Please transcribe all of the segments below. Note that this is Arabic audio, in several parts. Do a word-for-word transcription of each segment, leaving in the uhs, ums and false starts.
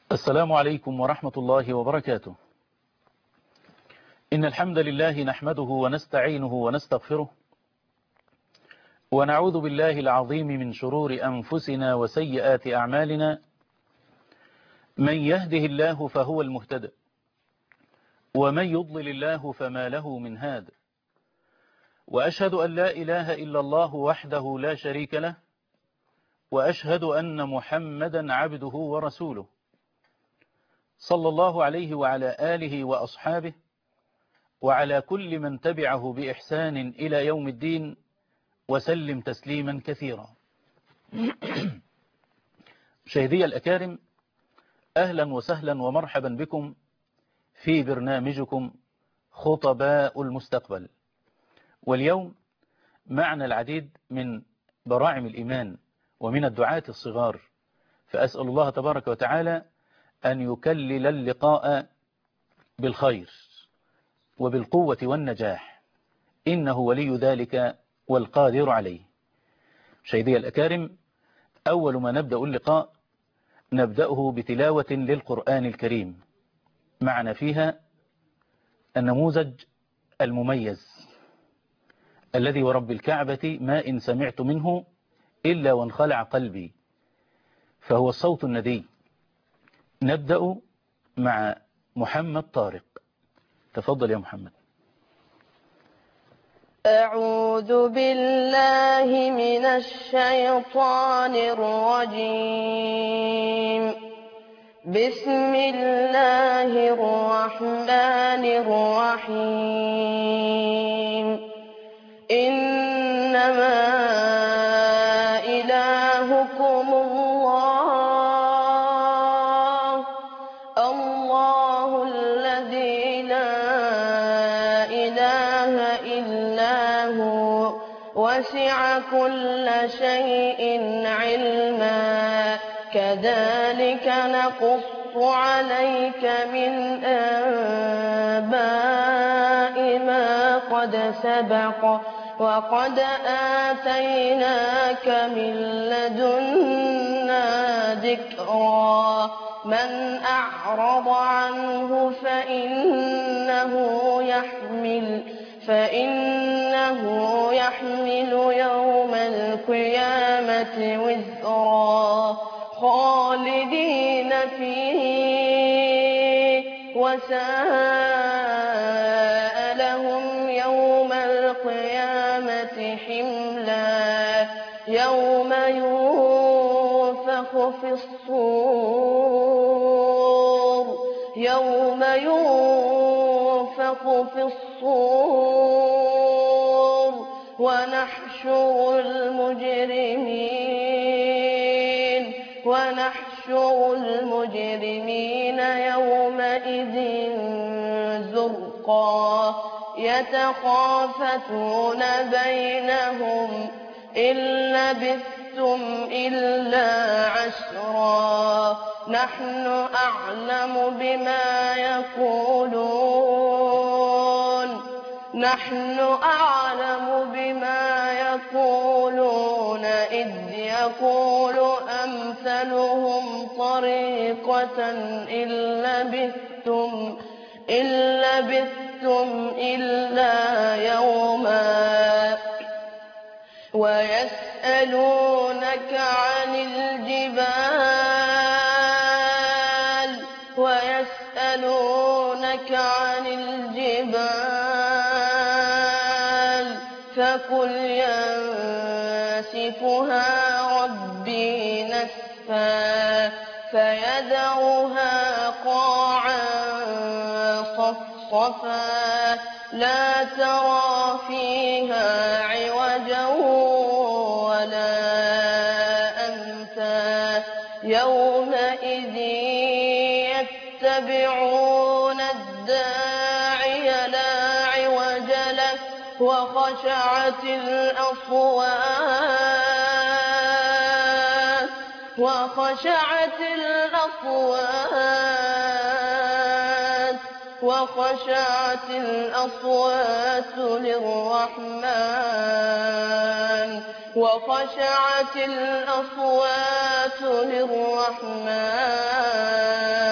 السلام عليكم ورحمة الله وبركاته. إن الحمد لله نحمده ونستعينه ونستغفره، ونعوذ بالله العظيم من شرور أنفسنا وسيئات أعمالنا. من يهده الله فهو المهتدى، ومن يضلل الله فما له من هاد. وأشهد أن لا إله إلا الله وحده لا شريك له، وأشهد أن محمدا عبده ورسوله، صلى الله عليه وعلى آله وأصحابه وعلى كل من تبعه بإحسان إلى يوم الدين، وسلم تسليما كثيرا. مشاهدي الأكارم، أهلا وسهلا ومرحبا بكم في برنامجكم خطباء المستقبل. واليوم معنا العديد من براعم الإيمان ومن الدعاة الصغار، فأسأل الله تبارك وتعالى أن يكلل اللقاء بالخير وبالقوة والنجاح، إنه ولي ذلك والقادر عليه. مشاهدي الأكارم، أول ما نبدأ اللقاء نبدأه بتلاوة للقرآن الكريم، معنا فيها النموذج المميز الذي ورب الكعبة ما إن سمعت منه إلا وانخلع قلبي، فهو الصوت الندي. نبدأ مع محمد طارق، تفضل يا محمد. أعوذ بالله من الشيطان الرجيم. بسم الله الرحمن الرحيم. إنما إلهكم الله الله الذي لا إله إلا هو وسع كل شيء علما كذلك نقص عليك من أنباء ما قد سبق وقد آتيناك من لدنا ذكرا. من أعرض عنه فإنه يحمل فإنه يحمل يوم القيامة وزرا خالدين فيه وساء لهم يوم القيامة حملا. يوم ينفخ في الصور يوم ينفخ في الصور ونحشر المجرمين ونحشر المجرمين يومئذ زرقا يتخافتون بينهم إن لبثتم إلا عشرا. نحن أعلم بما يقولون نحن أعلم بما يقولون إذ يقول أمثلهم طريقة إن لبثتم إن لبثتم إلا يوما. ويسألونك عن الجبال ويسألونك عن الجبال فقل ينسفها ربي نسفا فيذرها قاعا صفصفا لا ترى فيها عوجا ولا أمتا. يومئذ يتبعون الداعي لا عوج له وخشعت الأصوات وخشعت الأصوات وخشعت الأصوات للرحمن وخشعت الأصوات للرحمن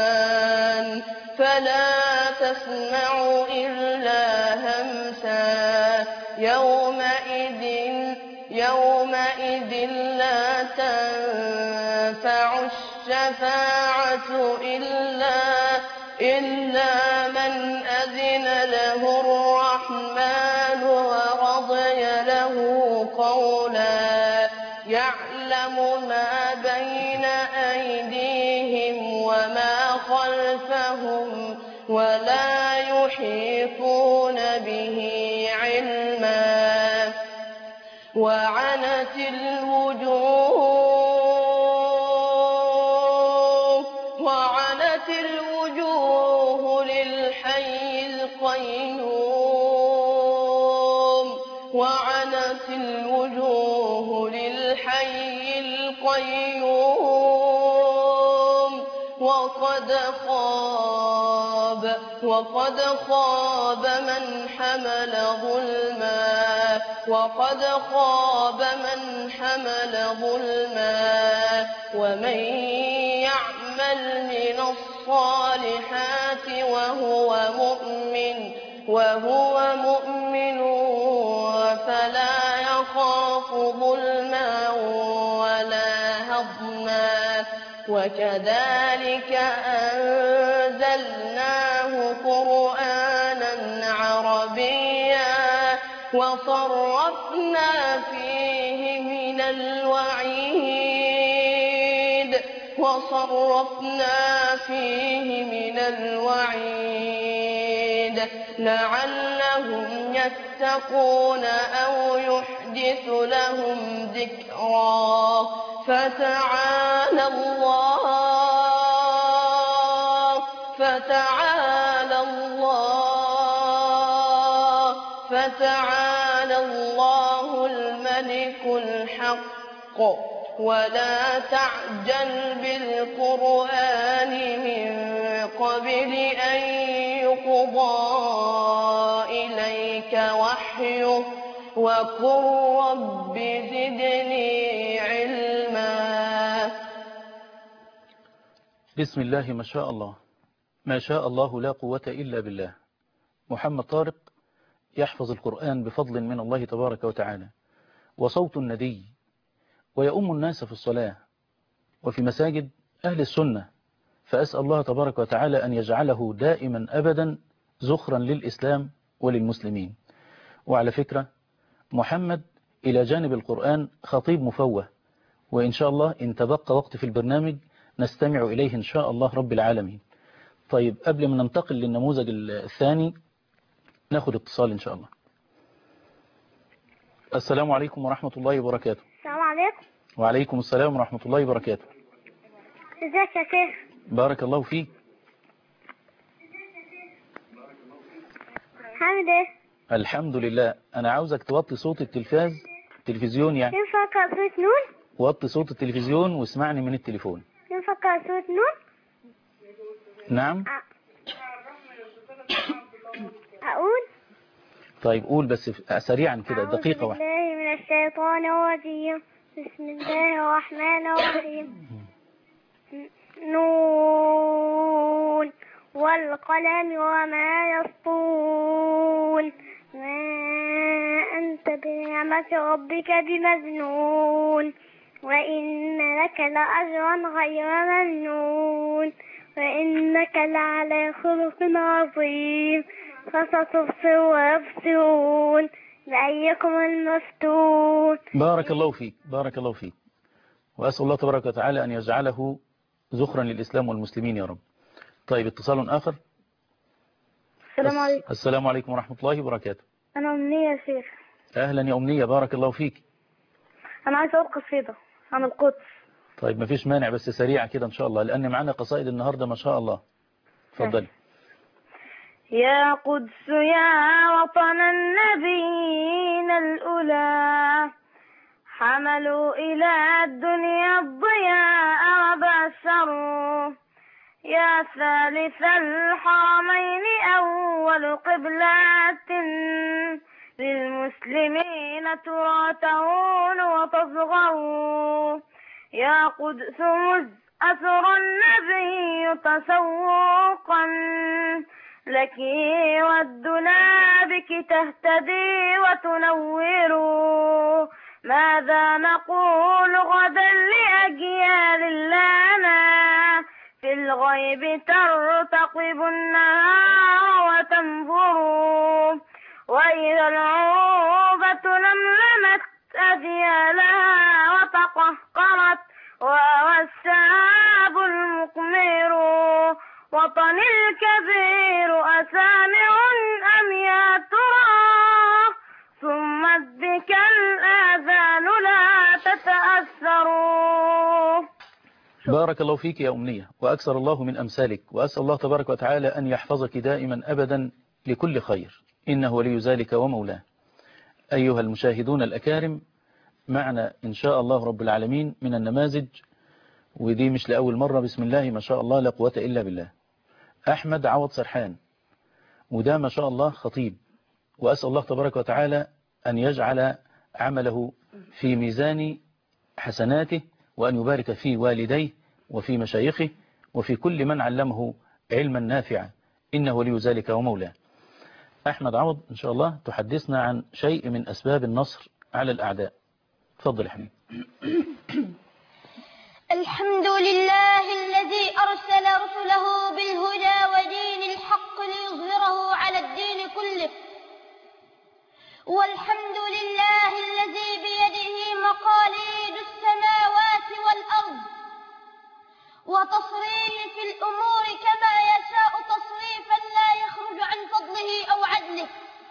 فلا تسمع إلا همسا يومئذ يومئذ لا تنفع الشفاعة إلا إلا من أذن له الرحمن ورضي له قولا يعلم ما بين أيديهم وما خلفهم ولا يحيطون به علما وعنت الوجوه وعنت الوجوه للحي القيوم وعنت الوجوه للحي القيوم وقد خاب وقد خاب من حمل ظلما وقد خاب من حمل ظلما ومن يعمل من الصالحات وهو مؤمن وهو مؤمن فلا يخاف ظلما ولا هضما وكذلك أنزلناه قرآنا عربيا وصرفنا فيه من الوعيد وصرفنا فيه من الوعيد لعلهم يتقون أو يحدث لهم ذكرا فتعالى الله فتعالى الله فتعالى الله الملك الحق ولا تعجل بالقرآن من قبل أن يقضى إليك وحيه وقل رب زدني علما. بسم الله ما شاء الله ما شاء الله لا قوة إلا بالله. محمد طارق يحفظ القرآن بفضل من الله تبارك وتعالى وصوت الندي ويؤم الناس في الصلاة وفي مساجد أهل السنة، فأسأل الله تبارك وتعالى أن يجعله دائما أبدا زخرا للإسلام وللمسلمين. وعلى فكرة محمد إلى جانب القرآن خطيب مفوه، وإن شاء الله إن تبقى وقت في البرنامج نستمع إليه إن شاء الله رب العالمين. طيب قبل ما ننتقل للنموذج الثاني ناخد اتصال إن شاء الله. السلام عليكم ورحمة الله وبركاته. السلام عليكم. وعليكم السلام ورحمة الله وبركاته. ازيك يا شيخ؟ بارك الله فيك. عامل ايه؟ الحمد لله. أنا عاوزك توطي صوت التلفاز التلفزيون يعني ينفع اقرأ سورة نون؟ وطي صوت التلفزيون واسمعني من التليفون. ينفع اقرأ سورة نون؟ نعم. أ- أقول؟ طيب قول بس سريعا كده دقيقة أعوذ واحدة. بالله من الشيطان الرجيم. بسم الله الرحمن الرحيم. نون والقلم وما يسطرون ما أنت بنعمة ربك بمجنون وإن لك لأجرا غير ممنون وإنك لعلى خلق عظيم فستبصر ويبصرون بأيكم المفتون. بارك الله فيك بارك الله فيك وأسأل الله تبارك وتعالى أن يجعله زخرا للإسلام والمسلمين يا رب. طيب اتصال آخر. السلام عليكم. السلام عليكم ورحمة الله وبركاته. أنا أمنية يا شيخ. أهلا يا أمنية بارك الله فيك. أنا عايز أقول قصيدة عن القدس. طيب ما فيش مانع بس سريعة كده إن شاء الله لأن معنا قصائد النهاردة ما شاء الله. تفضل. يا قدس يا وطن النبيين الأولى حملوا إلى الدنيا الضياء وبشروا يا ثالث الحرمين أول قبلة للمسلمين ترى تهون وتصغر يا قدس مذ أسر النبي تسوقا لك والدنا بك تهتدي وتنور. ماذا نقول غدا لأجيال لنا في الغيب ترتقب النهار وتنظر. وإذا العروبة لملمت أجيالها وتقهقرت وهو السحاب المقمر. وطني الكبير أسامع أم يا ترى ثم بك الآذان لا تتأثر. بارك الله فيك يا أمنية، وأكثر الله من أمثالك، وأسأل الله تبارك وتعالى أن يحفظك دائما أبدا لكل خير، إنه ولي ذلك ومولاه. أيها المشاهدون الأكارم، معنا إن شاء الله رب العالمين من النماذج، ودي مش لأول مرة، بسم الله ما شاء الله لا قوة إلا بالله، أحمد عوض سرحان، وده ما شاء الله خطيب، وأسأل الله تبارك وتعالى أن يجعل عمله في ميزان حسناته، وأن يبارك في والديه وفي مشايخه وفي كل من علمه علما نافعا، إنه ولي ذلك ومولاه. أحمد عوض إن شاء الله تحدثنا عن شيء من أسباب النصر على الأعداء. تفضل يا حبيبي. الحمد لله الذي أرسل رسله بالهدى ودين الحق ليظهره على الدين كله. والحمد لله الذي بيده مقاليد السماوات والأرض وتصريف الأمور كما يشاء تصريفا لا يخرج عن فضله أو عدله.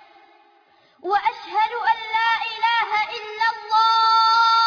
وأشهد أن لا إله إلا الله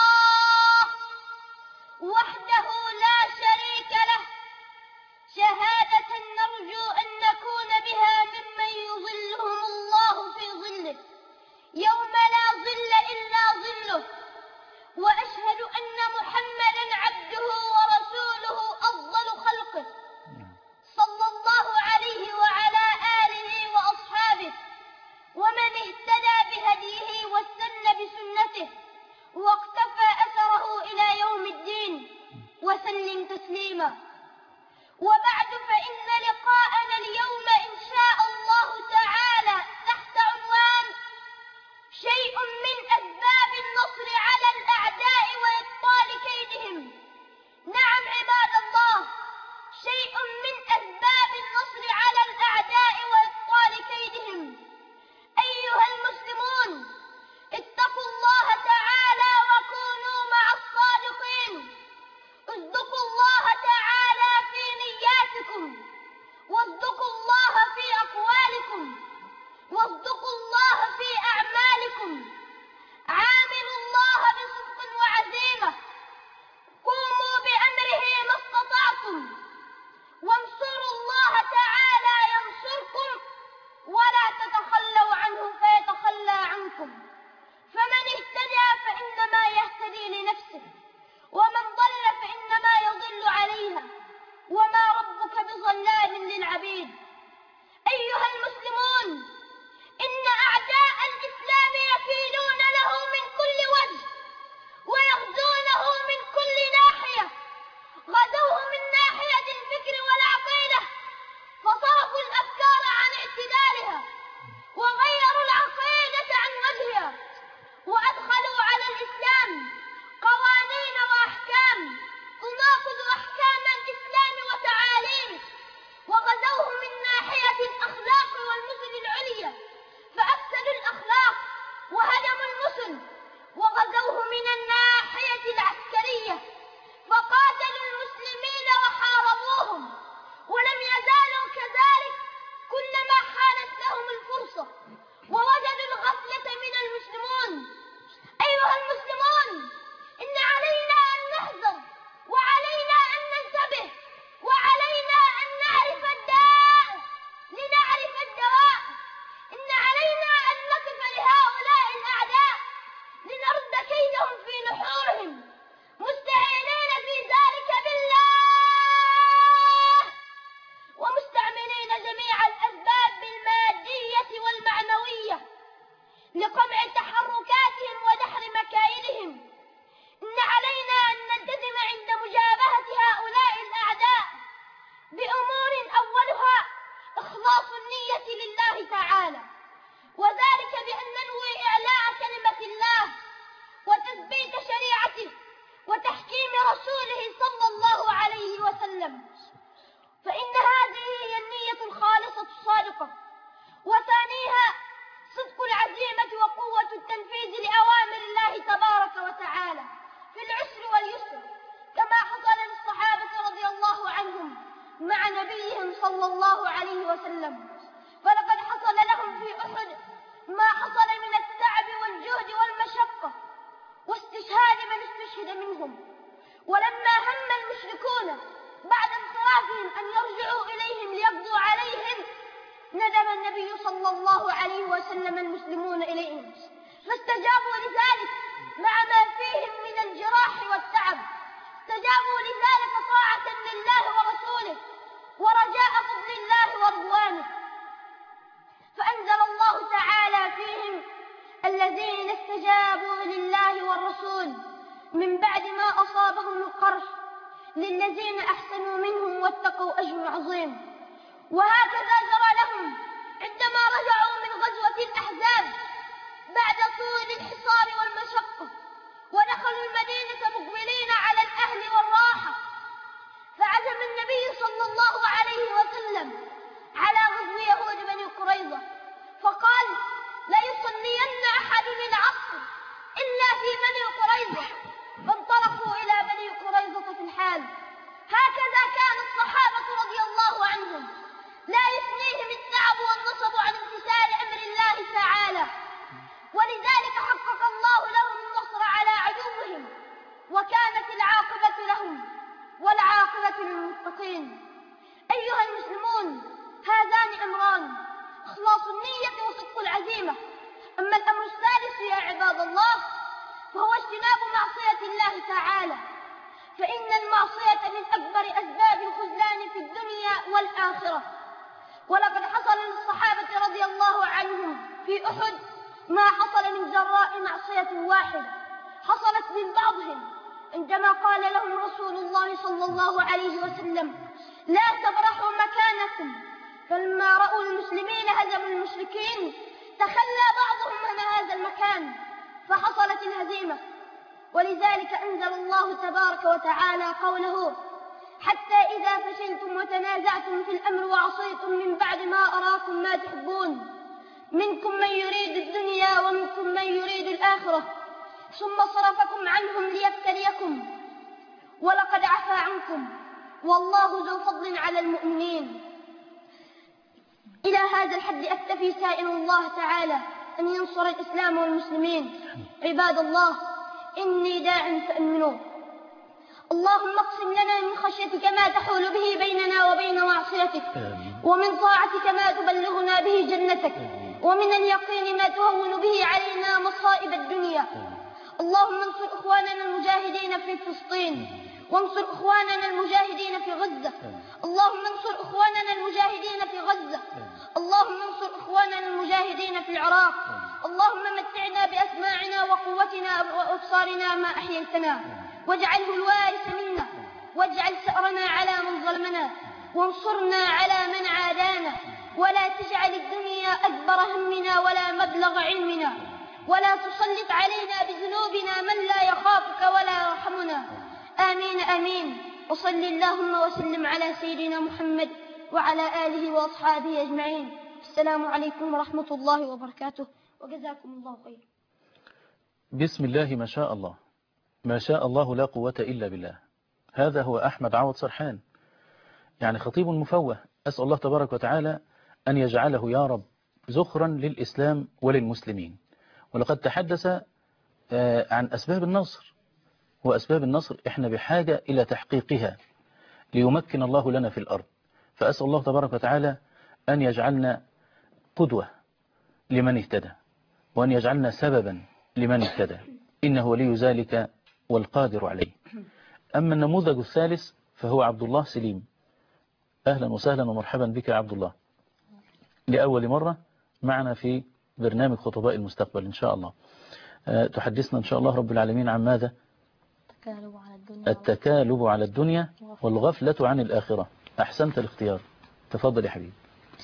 وحده لا شريك له، شهادة نرجو أن نكون بها ممن يظلهم الله في ظله يوم لا ظل إلا ظله. وأشهد أن محمدا عبده ورسوله أفضل خلقه صلى الله عليه وعلى آله وأصحابه ومن اهتدى بهديه واستنى بسنته واقتفى أثره إلى يوم الدين وسلم تسليما. وبعد، فإن لقاءنا اليوم إن شاء الله تعالى تحت عنوان شيء من أسباب النصر على الأعداء وإبطال كيدهم. نعم عباد الله، شيء من أسباب النصر على الأعداء وإبطال كيدهم. أيها المسلمون، اتقوا الله تعالى وكونوا مع الصادقين. اصدقوا الله تعالى في نياتكم، واصدقوا الله في أقوالكم، واصدقوا الله في أعمالكم. عاملوا الله بصدق وعزيمة، قوموا بأمره ما استطعتم. إخلاص النية لله تعالى، وذلك بأن ننوي إعلاء كلمة الله وتثبيت شريعته وتحكيم رسوله صلى الله عليه وسلم، فإن هذه هي النية الخالصة الصادقة. وثانيها صدق العزيمة وقوة التنفيذ لأوامر الله تبارك وتعالى في العسر واليسر، كما حصل للصحابة رضي الله عنهم مع نبيهم صلى الله عليه وسلم. فلقد حصل لهم في أحد ما حصل من التعب والجهد والمشقة واستشهاد من استشهد منهم. ولما هم المشركون بعد انصرافهم أن يرجعوا إليهم ليقضوا عليهم، ندب النبي صلى الله عليه وسلم المسلمون إليهم، فاستجابوا لذلك مع ما فيهم من الجراح والتعب. استجابوا لذلك طاعة لله ورسوله ورجاء فضل الله ورضوانه، فأنزل الله تعالى فيهم: الذين استجابوا لله والرسول من بعد ما أصابهم القرح للذين أحسنوا منهم واتقوا أجر عظيم. وهكذا جرى لهم عندما رجعوا من غزوة الأحزاب بعد طول الحصار والمشقة، ودخلوا المدينة مقبلين على الأهل والراحة، فعزم النبي صلى الله عليه وسلم على غزو يهود بني قريظة، فقال: لا يصلين أحد العصر إلا في بني قريظة. فانطلقوا إلى بني قريظة في الحال. هكذا كان الصحابة رضي الله عنهم لا يثنيهم التعب والنصب عن امتثال أمر الله تعالى، ولذلك حقق الله لهم النصر على عدوهم، وكانت العاقبة لهم والعاقبة للمتقين. أيها المسلمون، هذان أمران: إخلاص النية وصدق العزيمة. أما الأمر الثالث يا عباد الله فهو اجتناب معصية الله تعالى، فإن المعصية من أكبر أسباب الخذلان في الدنيا والآخرة. ولقد حصل للصحابة رضي الله عنهم في أحد ما حصل من جراء معصية واحدة حصلت من بعضهم، عندما قال لهم رسول الله صلى الله عليه وسلم: لا تبرحوا مكانكم. فلما رأوا المسلمين هزموا المشركين تخلى بعضهم عن هذا المكان فحصلت الهزيمة. ولذلك أنزل الله تبارك وتعالى قوله: حتى إذا فشلتم وتنازعتم في الأمر وعصيتم من بعد ما أراكم ما تحبون، منكم من يريد الدنيا ومنكم من يريد الآخرة، ثم صرفكم عنهم ليبتليكم ولقد عفا عنكم والله ذو فضل على المؤمنين. إلى هذا الحد أكتفي، سائل الله تعالى أن ينصر الإسلام والمسلمين. عباد الله، إني داع فأمنوا. اللهم اقسم لنا من خشيتك ما تحول به بيننا وبين معصيتك، ومن طاعتك ما تبلغنا به جنتك، ومن اليقين ما تهون به علينا مصائب الدنيا. اللهم انصر إخواننا المجاهدين في فلسطين، وانصر إخواننا المجاهدين في غزة. اللهم انصر إخواننا المجاهدين في غزة. اللهم انصر إخواننا المجاهدين في العراق. اللهم متعنا بأسماعنا وقوتنا وأبصارنا ما أحييتنا، واجعله الوارث منا، واجعل ثأرنا على من ظلمنا، وانصرنا على من عادانا، ولا تجعل الدنيا أكبر همنا ولا مبلغ علمنا، ولا تسلط علينا بذنوبنا من لا يخافك ولا يرحمنا. آمين آمين. وصل اللهم وسلم على سيدنا محمد وعلى آله وأصحابه أجمعين. السلام عليكم ورحمة الله وبركاته، وجزاكم الله خير. بسم الله ما شاء الله، ما شاء الله لا قوة إلا بالله. هذا هو أحمد عوض سرحان، يعني خطيب مفوه. أسأل الله تبارك وتعالى أن يجعله يا رب زخرا للإسلام وللمسلمين. ولقد تحدث عن أسباب النصر، وأسباب النصر إحنا بحاجة إلى تحقيقها ليمكن الله لنا في الأرض. فأسأل الله تبارك وتعالى أن يجعلنا قدوة لمن اهتدى، وأن يجعلنا سببا لمن اهتدى، إنه ولي ذلك والقادر عليه. أما النموذج الثالث فهو عبد الله سليم. أهلا وسهلا ومرحبا بك يا عبد الله، لأول مرة معنا في برنامج خطباء المستقبل إن شاء الله. تحدثنا إن شاء الله رب العالمين عن ماذا؟ التكالب على الدنيا, التكالب على الدنيا والغفلة عن الآخرة. أحسنت الاختيار، تفضل يا حبيبي.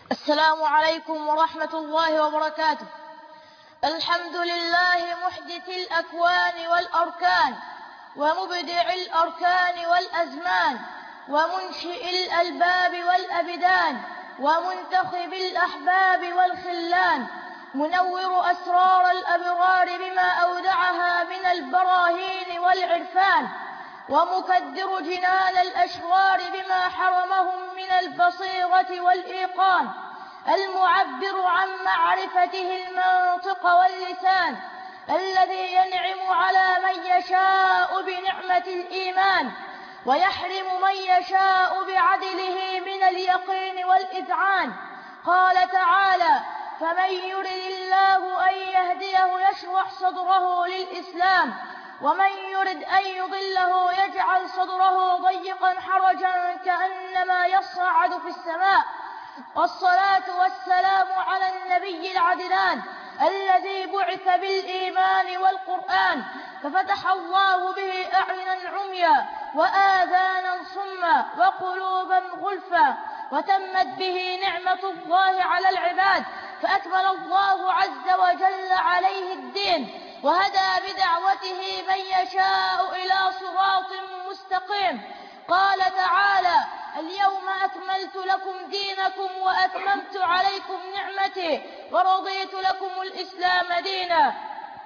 السلام عليكم ورحمة الله وبركاته. الحمد لله محدث الأكوان والأركان ومبدع الأركان والأزمان ومنشئ الألباب والأبدان ومنتخب الأحباب والخلان منور أسرار الأبرار بما أودعها من البراهين والعرفان ومكدر جنان الأشرار بما حرمهم من البصيرة والإيقان المعبر عن معرفته المنطق واللسان الذي ينعم على من يشاء بنعمة الإيمان ويحرم من يشاء بعدله من اليقين والإذعان. قال تعالى: فمن يرد الله أن يهديه يشرح صدره للإسلام ومن يرد أن يضله يجعل صدره ضيقا حرجا كأنما يصعد في السماء. والصلاة والسلام على النبي العدنان الذي بعث بالإيمان والقرآن ففتح الله به أعينا عميا وآذانا صما وقلوبا غلفا وتمت به نعمة الله على العباد فأكمل الله عز وجل عليه الدين وهدى بدعوته من يشاء إلى صراط مستقيم. قال تعالى: اليوم أكملت لكم دينكم وأتممت عليكم نعمتي ورضيت لكم الإسلام دينا.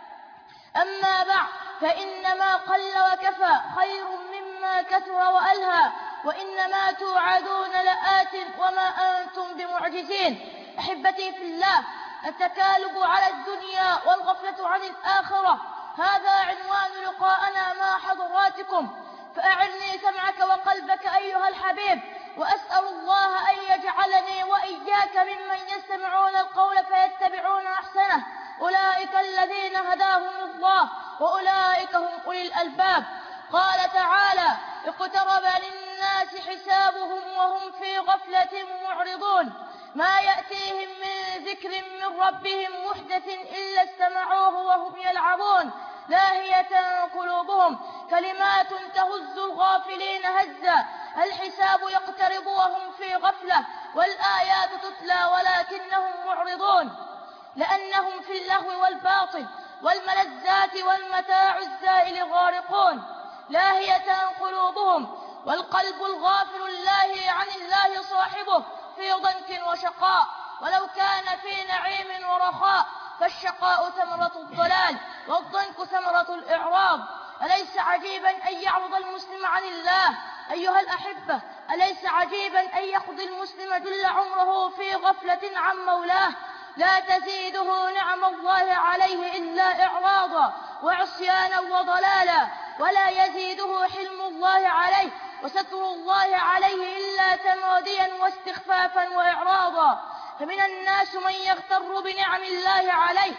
أما بعد، فإنما قل وكفى خير مما كثر وألهى وإنما توعدون لآت وما أنتم بمعجزين. أحبتي في الله، التكالب على الدنيا والغفلة عن الآخرة هذا عنوان لقاءنا مع حضراتكم، فأعني سمعك وقلبك أيها الحبيب، وأسأل الله أن يجعلني وإياك ممن يستمعون القول فيتبعون أحسنه. أولئك الذين هداهم الله وأولئك هم أولي الألباب. قال تعالى: اقترب للناس حسابهم وهم في غفلة معرضون ما يأتيهم من ذكر من ربهم محدث إلا استمعوه وهم يلعبون لاهية قلوبهم كلمات تهز الغافلين هزا. الحساب يقترب وهم في غفلة والآيات تتلى ولكنهم معرضون لأنهم في اللهو والباطل والملذات والمتاع الزائل غارقون لاهية قلوبهم والقلب الغافل اللاهي عن الله صاحبه في ضنك وشقاء ولو كان في نعيم ورخاء فالشقاء ثمرة الضلال والضنك ثمرة الإعراض. أليس عجيبا أن يعرض المسلم عن الله أيها الأحبة؟ أليس عجيبا أن يقضي المسلم جل عمره في غفلة عن مولاه لا تزيده نعم الله عليه إلا إعراضا وعصيانا وضلالا ولا يزيده حلم الله عليه وستر الله عليه إلا تماديا واستخفافا وإعراضا. فمن الناس من يغتر بنعم الله عليه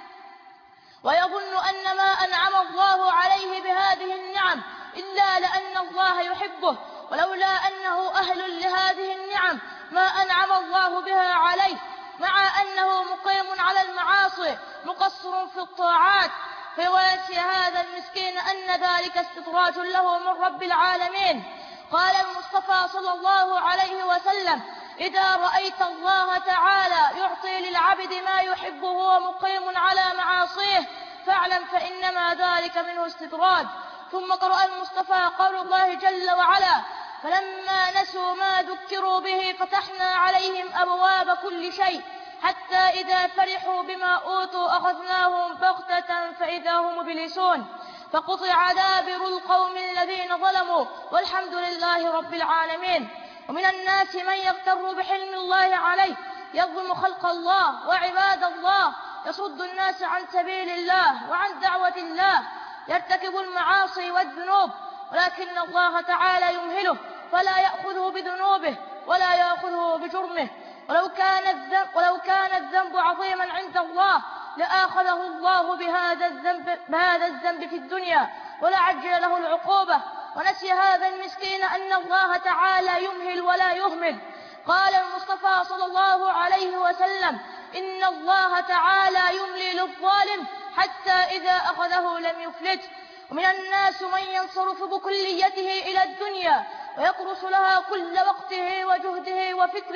ويظن أن ما أنعم الله عليه بهذه النعم إلا لأن الله يحبه ولولا أنه أهل لهذه النعم ما أنعم الله بها عليه، مع أنه مقيم على المعاصي مقصر في الطاعات، فيواسي هذا المسكين أن ذلك استدراج له من رب العالمين. قال المصطفى صلى الله عليه وسلم: إذا رأيت الله تعالى يعطي للعبد ما يحبه وهو مقيم على معاصيه فاعلم فإنما ذلك منه استدراج. ثم قرأ المصطفى قول الله جل وعلا: فلما نسوا ما ذكروا به فتحنا عليهم أبواب كل شيء حتى إذا فرحوا بما أوتوا أخذناهم بغتة فإذا هم مبلسون. فقطع دابر القوم الذين ظلموا والحمد لله رب العالمين. ومن الناس من يغتر بحلم الله عليه يظلم خلق الله وعباد الله، يصد الناس عن سبيل الله وعن دعوة الله، يرتكب المعاصي والذنوب ولكن الله تعالى يمهله فلا يأخذه بذنوبه ولا يأخذه بجرمه. ولو كان الذنب, ولو كان الذنب عظيما عند الله لآخذه الله بهذا الذنب, بهذا الذنب في الدنيا ولعجل له العقوبة. ونسي هذا المسكين أن الله تعالى يمهل ولا يهمل. قال المصطفى صلى الله عليه وسلم: إن الله تعالى يملي للظالم حتى إذا أخذه لم يفلته. ومن الناس من ينصرف بكليته إلى الدنيا ويكرس لها كل وقته وجهده وفكره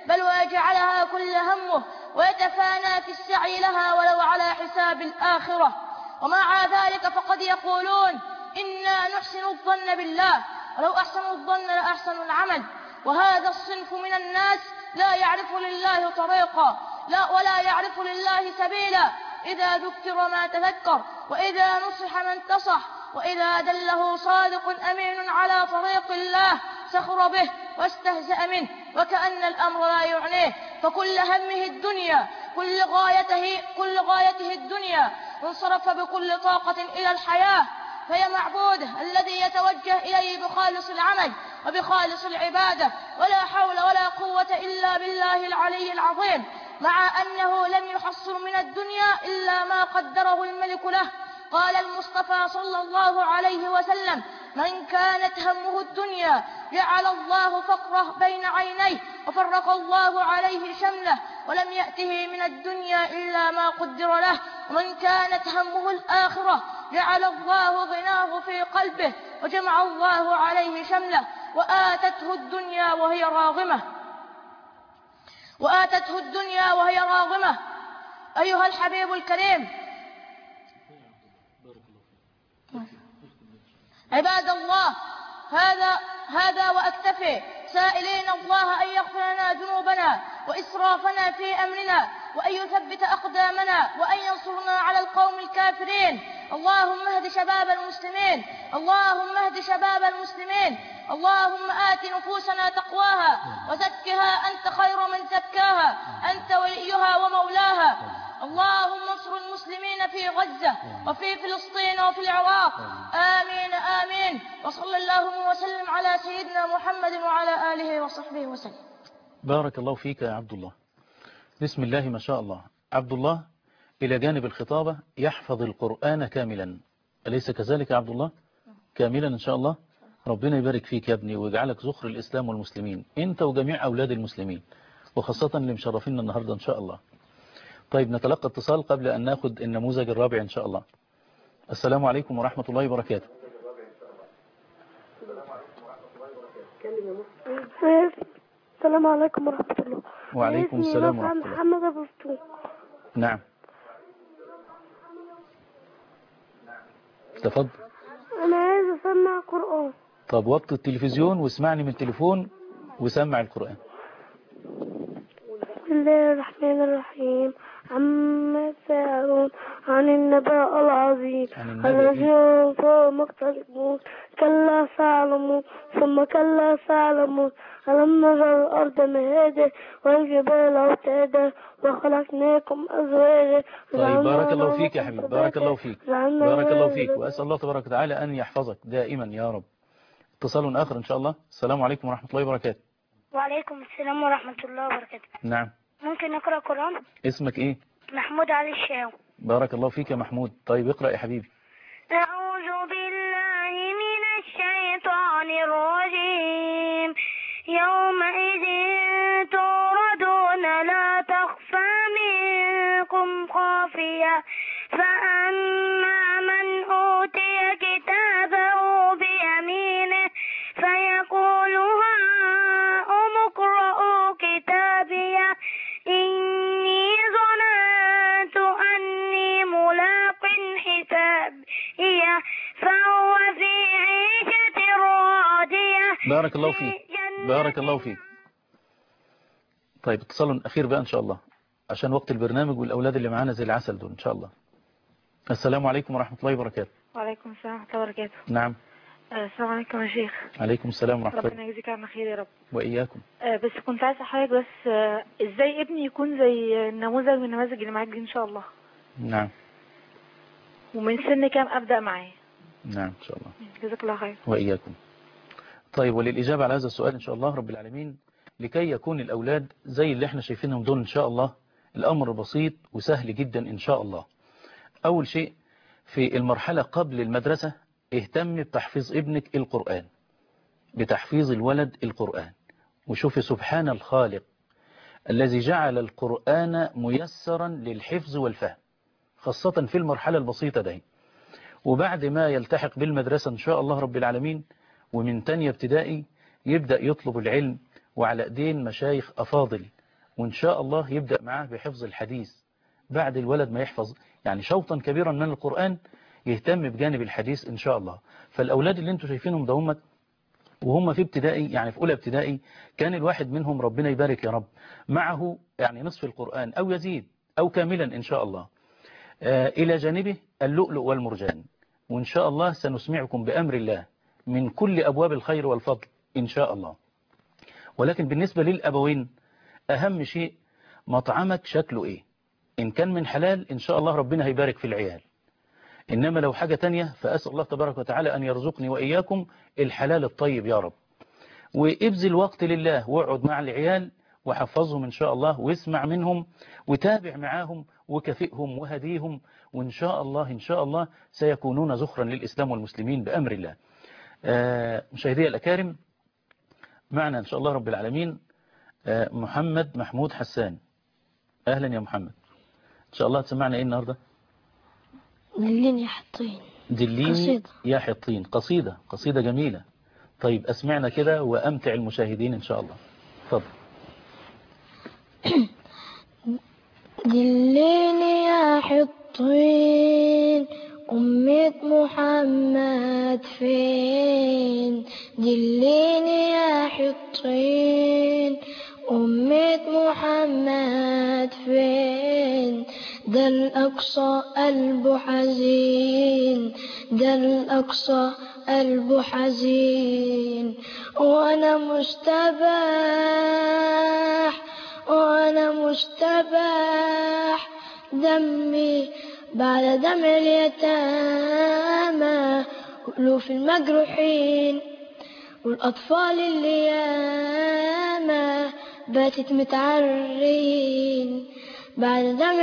بل ويجعلها كل همه ويتفانى في السعي لها ولو على حساب الآخرة. ومع ذلك فقد يقولون إنا نحسن الظن بالله، ولو أحسنوا الظن لأحسنوا العمل. وهذا الصنف من الناس لا يعرف لله طريقا لا ولا يعرف لله سبيلا. إذا ذكر ما تذكر، وإذا نصح ما انتصح، وإذا دله صادق أمين على طريق الله سخر به واستهزأ منه وكأن الأمر لا يعنيه، فكل همه الدنيا، كل غايته, كل غايته الدنيا، انصرف بكل طاقة إلى الحياة، فهي معبوده الذي يتوجه إليه بخالص العمل وبخالص العبادة، ولا حول ولا قوة إلا بالله العلي العظيم، مع أنه لم يحصل من الدنيا إلا ما قدره الملك له. قال المصطفى صلى الله عليه وسلم: من كانت همه الدنيا جعل الله فقره بين عينيه وفرق الله عليه شمله، ولم يأته من الدنيا إلا ما قدر له. ومن كانت همه الآخرة جعل الله غناه في قلبه وجمع الله عليه شمله، وآتته الدنيا وهي راغمة وآتته الدنيا وهي راغمة. أيها الحبيب الكريم، عباد الله، هذا هذا وأكتفي، سائلين الله أن يغفر لنا ذنوبنا وإسرافنا في أمرنا، وأن يثبت أقدامنا، وأن ينصرنا على القوم الكافرين. اللهم اهد شباب المسلمين، اللهم اهد شباب المسلمين، اللهم آت نفوسنا تقواها وزكها أنت خير من زكاها، أنت وليها ومولاها. اللهم انصر المسلمين في غزة وفي فلسطين وفي العراق، آمين آمين. وصلى الله وسلم على سيدنا محمد وعلى آله وصحبه وسلم. بارك الله فيك يا عبد الله. بسم الله ما شاء الله. عبد الله إلى جانب الخطابة يحفظ القرآن كاملا، أليس كذلك يا عبد الله؟ كاملا إن شاء الله. ربنا يبارك فيك يا ابني ويجعلك ذخر الإسلام والمسلمين، أنت وجميع أولاد المسلمين، وخاصة اللي مشرفين النهاردة إن شاء الله. طيب نتلقى اتصال قبل أن ناخد النموذج الرابع إن شاء الله. السلام عليكم ورحمة الله وبركاته. السلام عليكم ورحمة الله. وعليكم السلام ورحمة الله. محمد أبو فتوح. نعم تفضل. أنا عايز أسمع قرآن. طب وقت التلفزيون واسمعني من التليفون وسمع القرآن. بسم الله الرحمن الرحيم. عما يتساءلون عن النبأ العظيم الذي هم مختلفون كلا سيعلمون ثم كلا سيعلمون ألم نجعل الأرض مهادا والجبال أوتادا وخلقناكم أزواجا. طيب بارك الله فيك يا حبيبي، بارك الله فيك، بارك الله فيك، وأسأل الله تبارك وتعالى أن يحفظك دائما يا رب. اتصال آخر إن شاء الله. السلام عليكم ورحمة الله وبركاته. وعليكم السلام ورحمة الله وبركاته. نعم ممكن نقرأ قرآن؟ اسمك إيه؟ محمود علي الشاوي. بارك الله فيك يا محمود. طيب اقرأ يا حبيبي. أعوذ بالله من الشيطان الرجيم. يومئذ توردون لا تخفى منكم خافية فأما من أوتي كتابه بيمينه فيقول هاؤم اقرءوا كتابيه إني ظننت أني ملاق حسابيه فهو في عيشة راضية. بارك الله فيك، بارك الله فيك. طيب اتصال أخير بقى إن شاء الله عشان وقت البرنامج والأولاد اللي معانا زي العسل دول إن شاء الله. السلام عليكم ورحمة الله وبركاته. وعليكم السلام ورحمة الله وبركاته. نعم. السلام عليكم يا شيخ. عليكم السلام ورحمة الله. ربنا يجزيك عنا خير يا رب. وإياكم. بس كنت عايزة حضرتك بس إزاي ابني يكون زي النموذج من النماذج اللي معاك دي إن شاء الله. نعم. ومن سن كام أبدأ معاه؟ نعم إن شاء الله. جزاك الله خير. وإياكم. طيب وللإجابة على هذا السؤال إن شاء الله رب العالمين، لكي يكون الأولاد زي اللي احنا شايفينهم دول إن شاء الله، الأمر بسيط وسهل جدا إن شاء الله. أول شيء في المرحلة قبل المدرسة اهتم بتحفيظ ابنك القرآن، بتحفيظ الولد القرآن. وشوف سبحان الخالق الذي جعل القرآن ميسرا للحفظ والفهم، خاصة في المرحلة البسيطة دي. وبعد ما يلتحق بالمدرسة إن شاء الله رب العالمين ومن تانية ابتدائي يبدأ يطلب العلم وعلى ايدين مشايخ أفاضل، وإن شاء الله يبدأ معاه بحفظ الحديث بعد الولد ما يحفظ يعني شوطا كبيرا من القرآن، يهتم بجانب الحديث إن شاء الله. فالأولاد اللي انتوا شايفينهم دومت وهم في ابتدائي يعني في أولى ابتدائي، كان الواحد منهم ربنا يبارك يا رب معه يعني نصف القرآن أو يزيد أو كاملا إن شاء الله. آه إلى جانبه اللؤلؤ والمرجان، وإن شاء الله سنسمعكم بأمر الله من كل أبواب الخير والفضل إن شاء الله. ولكن بالنسبة للأبوين أهم شيء مطعمك شكله إيه، إن كان من حلال إن شاء الله ربنا هيبارك في العيال، إنما لو حاجة تانية فأسأل الله تبارك وتعالى أن يرزقني وإياكم الحلال الطيب يا رب. وابذل وقت لله واقعد مع العيال وحفظهم إن شاء الله واسمع منهم وتابع معاهم وكافئهم وهديهم، وإن شاء الله إن شاء الله سيكونون زخرا للإسلام والمسلمين بأمر الله. آه مشاهدي الأكارم، معنا إن شاء الله رب العالمين آه محمد محمود حسان. أهلا يا محمد، إن شاء الله تسمعنا إيه النهاردة؟ دليني يا حطين. دليني قصيدة. يا حطين، قصيدة قصيدة جميلة. طيب أسمعنا كده وأمتع المشاهدين إن شاء الله. تفضل. دليني يا حطين أمة محمد فين، دليني يا حطين أمة محمد فين، ده الأقصى قلبه حزين، ده الأقصى قلبه حزين، وأنا مشتبح وأنا مشتبح دمي بعد دم اليتامى وألوف المجروحين والأطفال اللي ياما باتت متعرين، بعد دم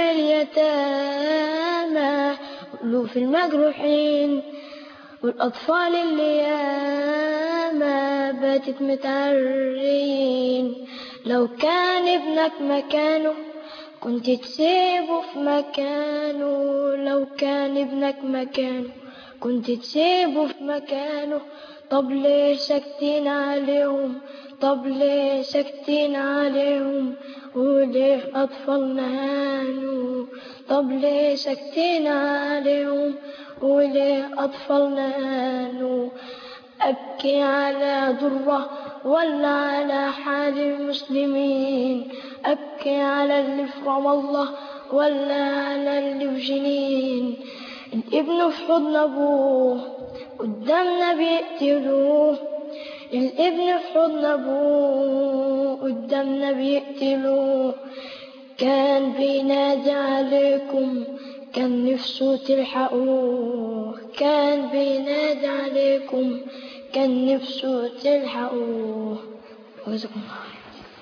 اليتامى وألوف المجروحين والأطفال اللي ياما باتت متعرين. لو كان ابنك مكانه كنت تسيبه في مكانه، لو كان ابنك مكانه كنت تسيبه في مكانه. طب ليه ساكتين عليهم، طب ليه ساكتين عليهم، وليه أطفالنا هانوا، طب ليه ساكتين عليهم، وليه أطفالنا هانوا. أبكي على ضرة ولا على حال المسلمين، أبكي على اللي في رام الله ولا على اللي في جنين. الابن في حضن أبوه قدامنا بيقتلوه، الابن في حضن أبوه قدامنا بيقتلوه. كان بينادي عليكم كان نفسه تلحقوه، كان بينادي عليكم كان نفسه تلحقوه. جزاكم الله خير.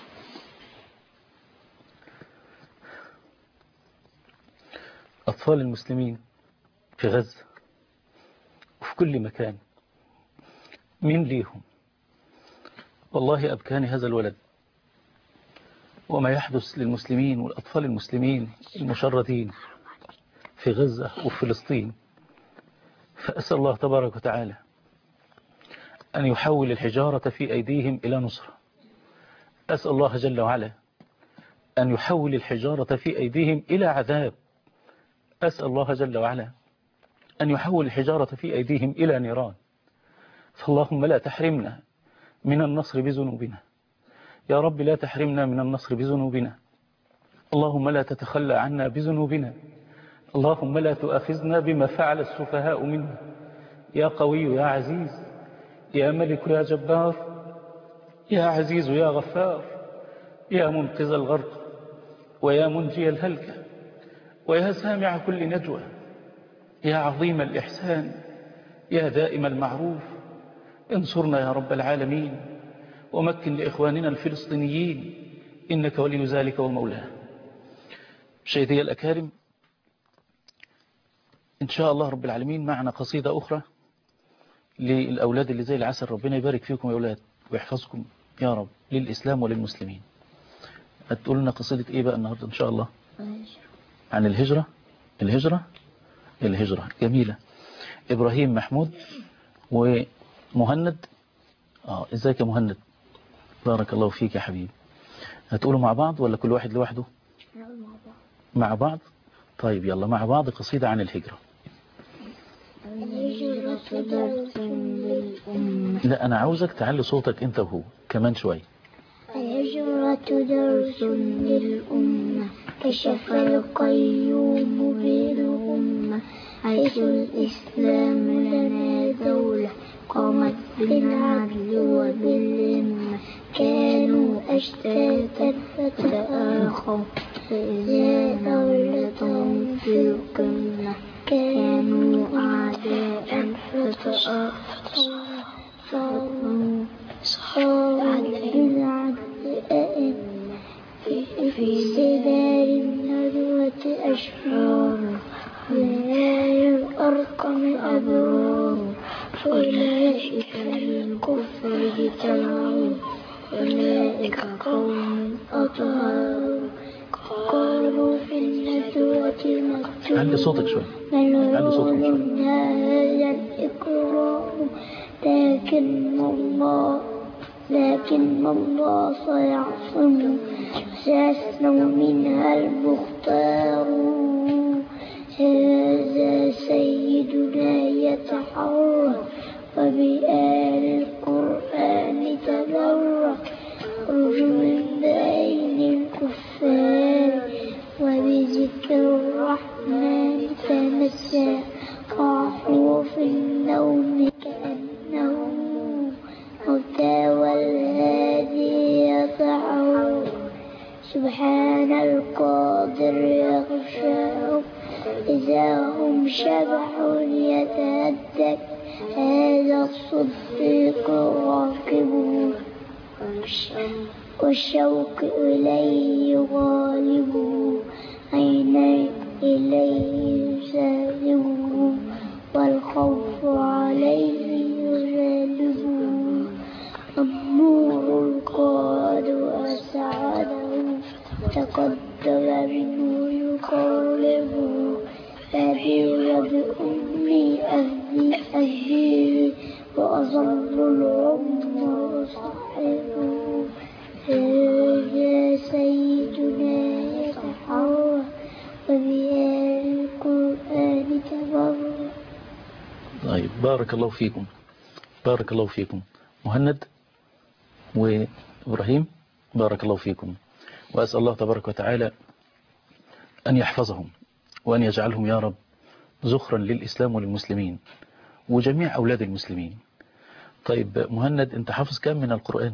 أطفال المسلمين في غزة وفي كل مكان، مين ليهم؟ والله أبكاني هذا الولد وما يحدث للمسلمين والأطفال المسلمين المشردين في غزة وفلسطين. فأسأل الله تبارك وتعالى أن يحول الحجارة في أيديهم إلى نصرة، أسأل الله جل وعلا أن يحول الحجارة في أيديهم إلى عذاب، أسأل الله جل وعلا أن يحول الحجارة في أيديهم إلى نيران. فاللهم لا تحرمنا من النصر بذنوبنا يا رب، لا تحرمنا من النصر بذنوبنا. اللهم لا تتخلى عنا بذنوبنا، اللهم لا تؤاخذنا بما فعل السفهاء منا. يا قوي يا عزيز يا ملك يا جبار، يا عزيز يا غفار، يا منقذ الغرق ويا منجي الهلكة ويا سامع كل نجوى، يا عظيم الإحسان يا دائم المعروف، انصرنا يا رب العالمين ومكن لإخواننا الفلسطينيين إنك ولي ذلك ومولاه. مشاهدي الأكارم، إن شاء الله رب العالمين معنا قصيدة أخرى للأولاد اللي زي العسل. ربنا يبارك فيكم يا أولاد ويحفظكم يا رب للإسلام وللمسلمين. هتقول لنا قصيدة إيه بقى النهاردة إن شاء الله؟ عن الهجرة. الهجرة الهجرة جميلة. إبراهيم محمود ومهند. آه إزيك يا مهند؟ بارك الله فيك يا حبيبي. هتقولوا مع بعض ولا كل واحد لوحده؟ مع بعض. طيب يلا مع بعض قصيدة عن الهجرة. الهجرة درس للأمة. لا أنا عاوزك تعلي صوتك أنت وهو كمان شوي. الهجرة درس للأمة، كشف القيوم بالغمة، حيث الإسلام لنا دولة قامت بالعدل وبالهمة. كانوا أشتاتا فتآخوا فإذا دولتهم في القمة. كانوا أعداء فتآخوا صاروا صاروا بالعدل أئمة. في سدار الندوة أشرار، ولاي الأرقم أبرار. أولئك للكفر تبعون، أولئك قوم أطهار. قالوا في الندوة مكتوب. علي صوتك شوي. علي صوتك شوي. هذا الإكرام، لكن الله لكن الله سيعصم، سيسلم منها المختار. هذا سيدنا يتحرك، وبآل القرآن تبرك. خرج من بين الكفار، وبذكر الرحمن تمسى. طاحوا في النوم كأنهم موتى، والهادي يطعوا. سبحان القادر يغشاهم، إذا هم شبح يتهدك. هذا الصديق راكبه، والشوق إليه غالبه. عيني إليه يسالبه، والخوف عليه يجالبه. النور القاد وأسعده، تقدم منه يقاربه. أبي وبأمي أهدي أهدي، وأظل العمر صاحبه. هذا سيدنا يتحرى، وبآل القرآن تبرى. طيب بارك الله فيكم، بارك الله فيكم. مهند وإبراهيم بارك الله فيكم، وأسأل الله تبارك وتعالى أن يحفظهم وأن يجعلهم يا رب زخرا للإسلام وللمسلمين وجميع أولاد المسلمين. طيب مهند أنت حافظ كم من القرآن؟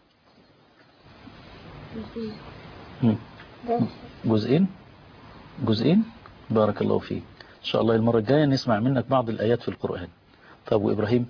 جزئين جزئين بارك الله فيك. إن شاء الله المرة الجاية نسمع منك بعض الآيات في القرآن. طب وإبراهيم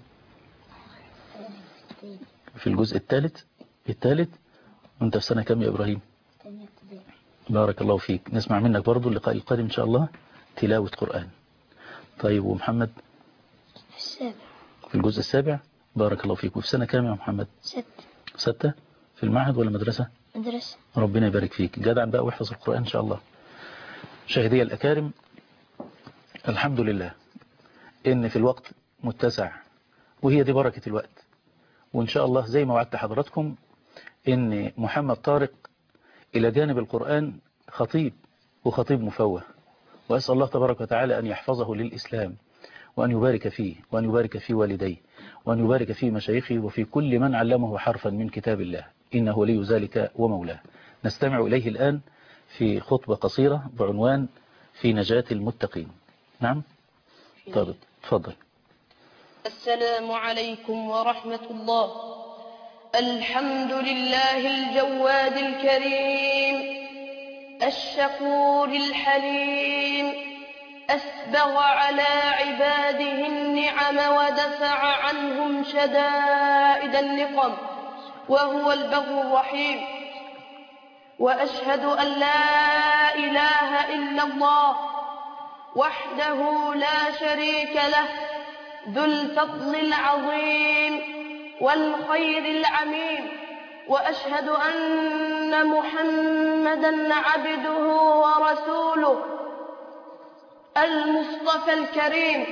في الجزء الثالث الثالث وانت في سنة كم يا إبراهيم؟ بارك الله فيك. نسمع منك برضو اللقاء القادم إن شاء الله تلاوة قرآن. طيب ومحمد في السابع في الجزء السابع بارك الله فيك. وفي سنة كام يا محمد؟ ستة ستة في المعهد ولا مدرسة؟ مدرسة. ربنا يبارك فيك جدعا بقى واحفظ القرآن إن شاء الله. شاهدي الأكارم، الحمد لله إن في الوقت متسع، وهي دي بركة الوقت. وإن شاء الله زي ما وعدت حضراتكم إن محمد طارق إلى جانب القرآن خطيب وخطيب مفوه، وأسأل الله تبارك وتعالى أن يحفظه للإسلام وأن يبارك فيه وأن يبارك في والديه وأن يبارك في مشايخه وفي كل من علمه حرفا من كتاب الله، إنه ولي ذلك ومولاه. نستمع إليه الآن في خطبة قصيرة بعنوان في نجاة المتقين. نعم طيب تفضل. السلام عليكم ورحمة الله. الحمد لله الجواد الكريم الشكور الحليم، أسبغ على عباده النعم ودفع عنهم شدائد النقم، وهو البر الرحيم. وأشهد أن لا إله إلا الله وحده لا شريك له، ذو الفضل العظيم والخير العميم. وأشهد أن محمدًا عبده ورسوله المصطفى الكريم،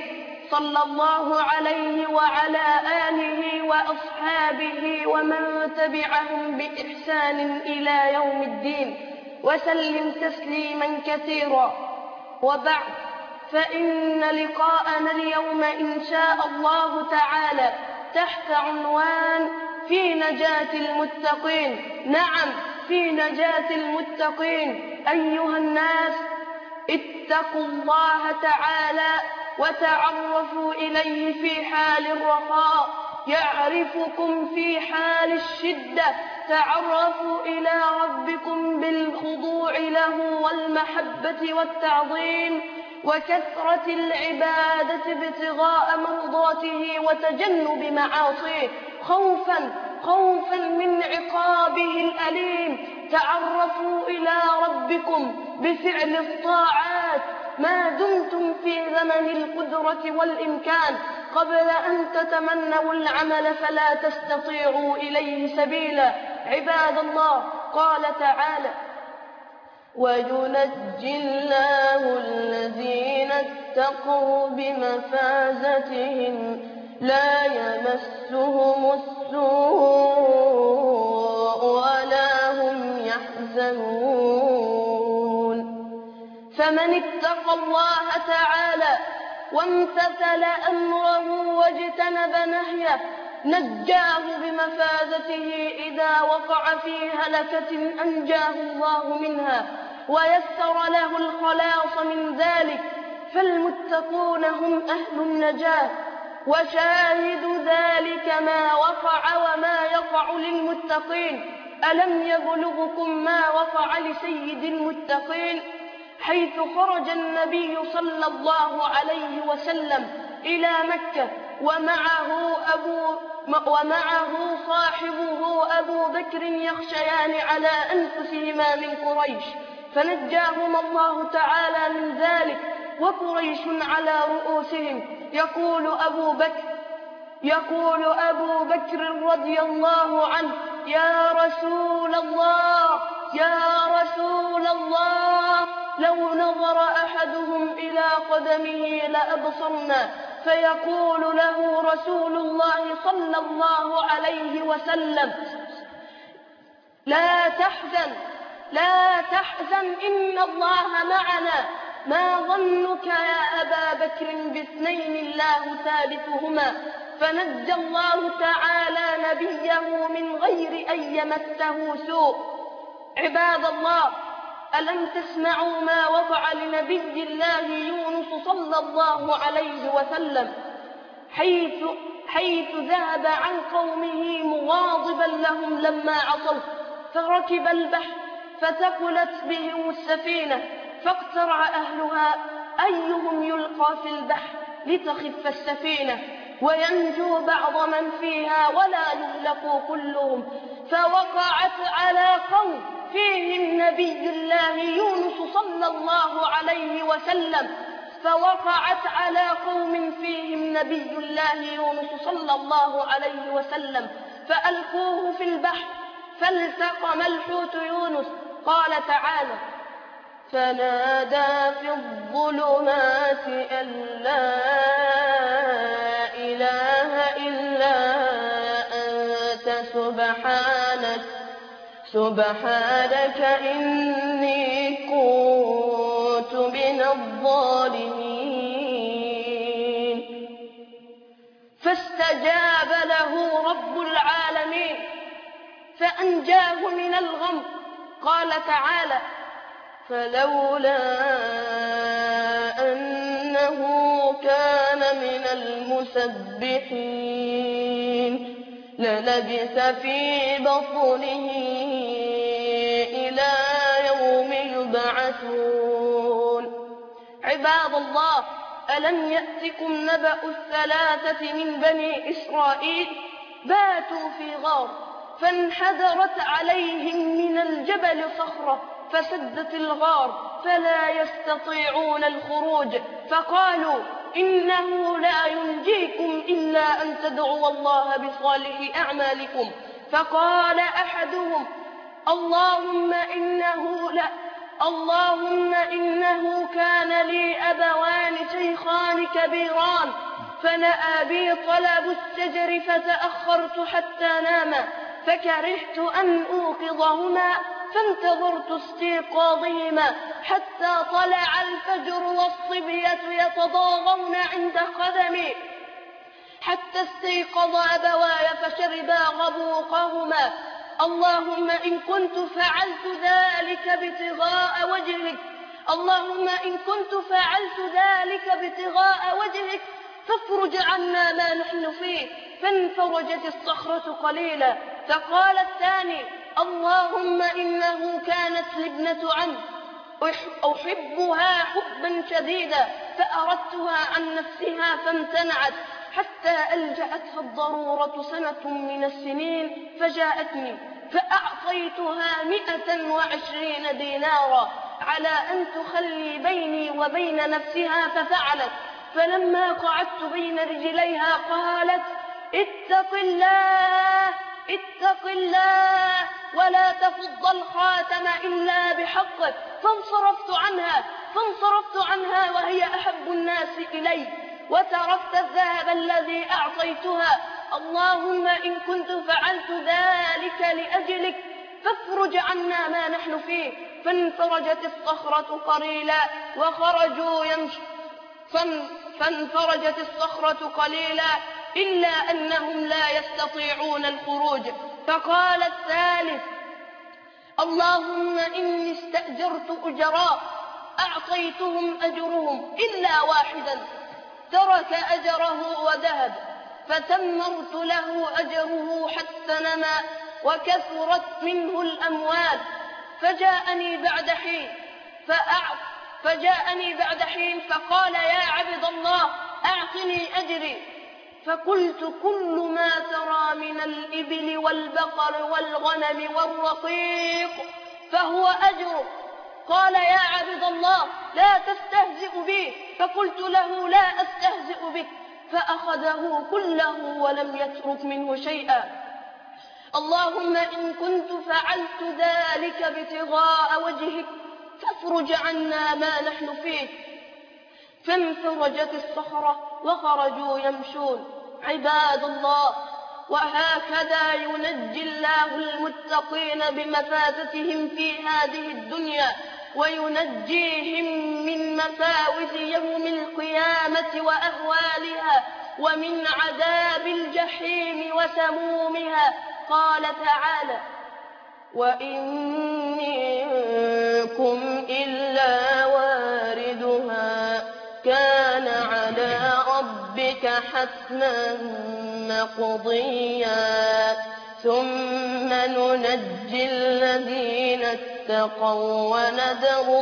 صلى الله عليه وعلى آله وأصحابه ومن تبعهم بإحسان إلى يوم الدين وسلم تسليما كثيرا. وبعد، فإن لقاءنا اليوم إن شاء الله تعالى تحت عنوان في نجاة المتقين. نعم، في نجاة المتقين. أيها الناس، اتقوا الله تعالى وتعرفوا إليه في حال الرخاء يعرفكم في حال الشدة. تعرفوا إلى ربكم بالخضوع له والمحبة والتعظيم وكثرة العبادة ابتغاء مرضاته وتجنب معاصيه خوفا خوفا من عقابه الأليم. تعرفوا إلى ربكم بفعل الطاعات ما دمتم في زمن القدرة والإمكان، قبل أن تتمنوا العمل فلا تستطيعوا إليه سبيلا. عباد الله، قال تعالى: وينجي الله الذين اتقوا بمفازتهم لا يمسهم السوء ولا هم يحزنون. فمن اتقى الله تعالى وامتثل أمره واجتنب نهيه نجاه بمفازته إذا وقع في هلكة أنجاه الله منها ويسر له الخلاص من ذلك. فالمتقون هم أهل النجاة، وشاهد ذلك ما وقع وما يقع للمتقين. ألم يبلغكم ما وقع لسيد المتقين حيث خرج النبي صلى الله عليه وسلم إلى مكة ومعه أبو ومعه صاحبه أبو بكر يخشيان على أنفسهما من قريش، فنجاهما الله تعالى من ذلك وقريش على رؤوسهم. يقول أبو بكر يقول أبو بكر رضي الله عنه: يا رسول الله يا رسول الله لو نظر أحدهم إلى قدمه لأبصرنا. فيقول له رسول الله صلى الله عليه وسلم: لا تحزن لا تحزن إن الله معنا. ما ظنك يا أبا بكر باثنين الله ثالثهما؟ فنجى الله تعالى نبيه من غير أن يمسه سوء. عباد الله، ألم تسمعوا ما وقع لنبي الله يونس صلى الله عليه وسلم حيث, حيث ذهب عن قومه مغاضبا لهم لما عصوا، فركب البحر فثقلت بهم السفينة، فاقترع أهلها أيهم يلقى في البحر لتخف السفينة وينجو بعض من فيها ولا يهلكوا كلهم. فوقعت على قوم فيهم نبي الله يونس صلى الله عليه وسلم فوقعت على قوم فيهم نبي الله يونس صلى الله عليه وسلم فألقوه في البحر فالتقم الحوت يونس. قال تعالى: فنادى في الظلمات أن لا إله إلا أنت سبحانك سبحانك إني كنت من الظالمين. فاستجاب له رب العالمين فأنجاه من الغم. قال تعالى: فلولا أنه كان من المسبحين للبث في بطنه إلى يوم يبعثون. عباد الله، ألم يأتكم نبأ الثلاثة من بني إسرائيل باتوا في غار فانحدرت عليهم من الجبل صخرة فسدت الغار فلا يستطيعون الخروج، فقالوا: إنه لا ينجيكم إلا أن تدعوا الله بصالح أعمالكم. فقال أحدهم: اللهم إنه لا اللهم إنه كان لي أبوان شيخان كبيران فنأى بي طلب الشجر فتأخرت حتى ناما فكرهت أن أوقظهما فانتظرت استيقاظهما حتى طلع الفجر والصبية يتضاغون عند قدمي حتى استيقظ أبواي فشربا غبوقهما. اللهم إن كنت فعلت ذلك ابتغاء وجهك اللهم إن كنت فعلت ذلك ابتغاء وجهك فافرج عنا ما نحن فيه. فانفرجت الصخرة قليلا. فقال الثاني اللهم إنه كانت لابنة عم أحبها حبا شديدا فأردتها عن نفسها فامتنعت حتى ألجأتها الضرورة سنة من السنين فجاءتني فأعطيتها مئة وعشرين دينارا على أن تخلي بيني وبين نفسها ففعلت. فلما قعدت بين رجليها قالت اتق الله اتق الله ولا تفض الخاتم إلا بحقه. فانصرفت عنها فانصرفت عنها وهي أحب الناس إلي وتركت الذهب الذي أعطيتها. اللهم إن كنت فعلت ذلك لأجلك فافرج عنا ما نحن فيه. فانفرجت الصخرة قليلا وخرجوا يمشون فانفرجت الصخرة قليلا إلا أنهم لا يستطيعون الخروج. فقال الثالث اللهم إني استأجرت أجراء أعطيتهم أجرهم إلا واحدا ترك أجره وذهب فتمرت له أجره حتى نما وكثرت منه الأموال. فجاءني بعد حين فأعط فجاءني بعد حين فقال يا عبد الله أعطني أجري. فقلت كل ما ترى من الإبل والبقر والغنم والرقيق فهو أجر. قال يا عبد الله لا تستهزئ بي. فقلت له لا أستهزئ بك فأخذه كله ولم يترك منه شيئا. اللهم إن كنت فعلت ذلك ابتغاء وجهك فافرج عنا ما نحن فيه. فانفرجت الصخرة وخرجوا يمشون. عباد الله وهكذا ينجي الله المتقين بمفازتهم في هذه الدنيا وينجيهم من مفاوز يوم القيامة وأهوالها ومن عذاب الجحيم وسمومها. قال تعالى وإن منكم إلا واردها كان على ربك حتما مقضيا ثم ننجي الذين اتقوا ونذر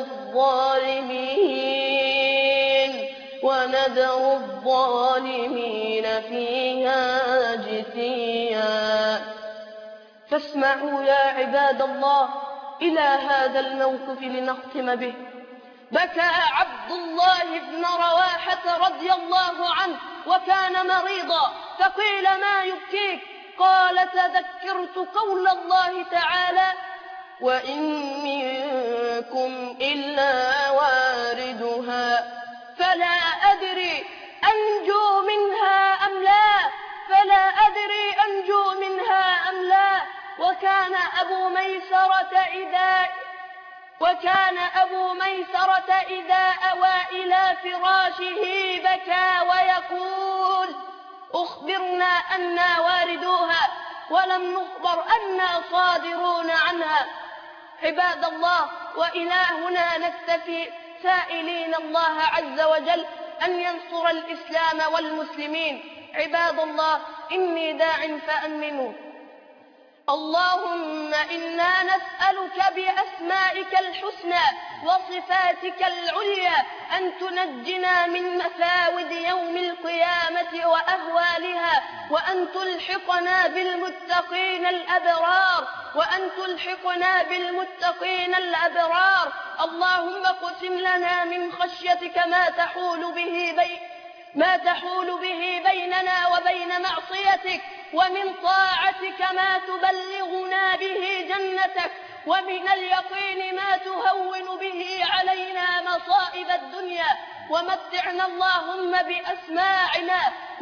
الظالمين ونذر الظالمين فيها جثيا. فاسمعوا يا عباد الله إلى هذا الموقف لنختم به. بكى عبد الله بن رواحة رضي الله عنه وكان مريضا فقيل ما يبكيك؟ قال تذكرت قول الله تعالى وإن منكم إلا واردها فلا أدري أنجو منها أم لا فلا أدري أنجو منها أم لا. وكان أبو ميسرة إذا وكان أبو ميسرة إذا أوى إلى فراشه بكى ويقول أخبرنا أنا واردوها ولم نخبر أنا صادرون عنها. عباد الله وإلى هنا نكتفي سائلين الله عز وجل أن ينصر الإسلام والمسلمين. عباد الله إني داع فأمنوا. اللهم إنا نسألك بأسمائك الحسنى وصفاتك العليا أن تنجنا من مفاوز يوم القيامة وأهوالها وأن تلحقنا بالمتقين الأبرار وأن تلحقنا بالمتقين الأبرار. اللهم اقسم لنا من خشيتك ما تحول به بين ما تحول به بيننا وبين معصيتك ومن طاعتك ما تبلغنا به جنتك ومن اليقين ما تهون به علينا مصائب الدنيا ومتعنا اللهم بأسماعنا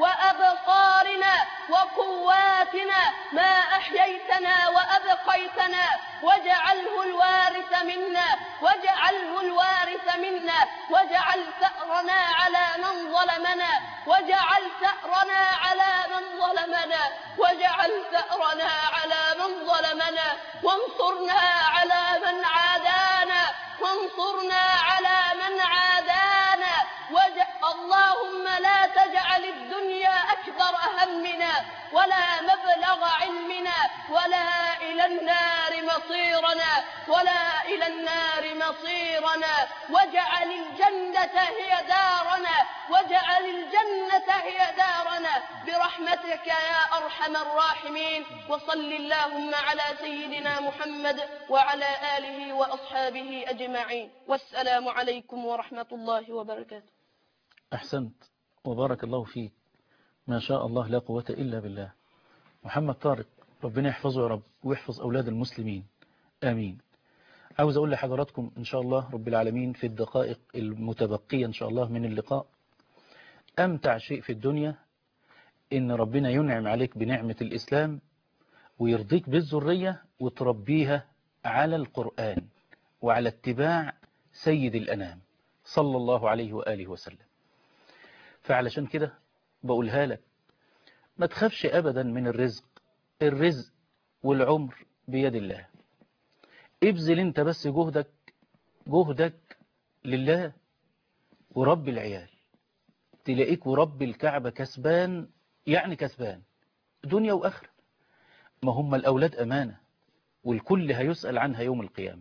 وأبصارنا وقواتنا ما أحييتنا وأبقيتنا، واجعله الوارث منا واجعله الوارث منا واجعل ثأرنا على من ظلمنا واجعل ثأرنا على من ظلمنا واجعل ثأرنا على من ظلمنا وانصرنا على من عادانا وانصرنا على من عادانا واجعل اللهم لا تجعل الدنيا أكبر همنا ولا مبلغ علمنا ولا إلى النار مصيرنا ولا إلى النار مصيرنا واجعل الجنة هي دارنا واجعل الجنة هي دارنا برحمتك يا أرحم الراحمين. وصل اللهم على سيدنا محمد وعلى آله وأصحابه أجمعين، والسلام عليكم ورحمة الله وبركاته. أحسنت وبارك الله فيك، ما شاء الله لا قوة إلا بالله. محمد طارق ربنا يحفظه يا رب ويحفظ أولاد المسلمين آمين. عاوز أقول لحضراتكم إن شاء الله رب العالمين في الدقائق المتبقية إن شاء الله من اللقاء، أمتع شيء في الدنيا إن ربنا ينعم عليك بنعمة الإسلام ويرضيك بالذرية وتربيها على القرآن وعلى اتباع سيد الأنام صلى الله عليه وآله وسلم. فعلشان كده بقولها لك، ما تخافش أبدا من الرزق، الرزق والعمر بيد الله. ابذل انت بس جهدك جهدك لله ورب العيال، تلاقيك ورب الكعبة كسبان، يعني كسبان دنيا وآخرة. ما هم الأولاد أمانة والكل هيسأل عنها يوم القيامة.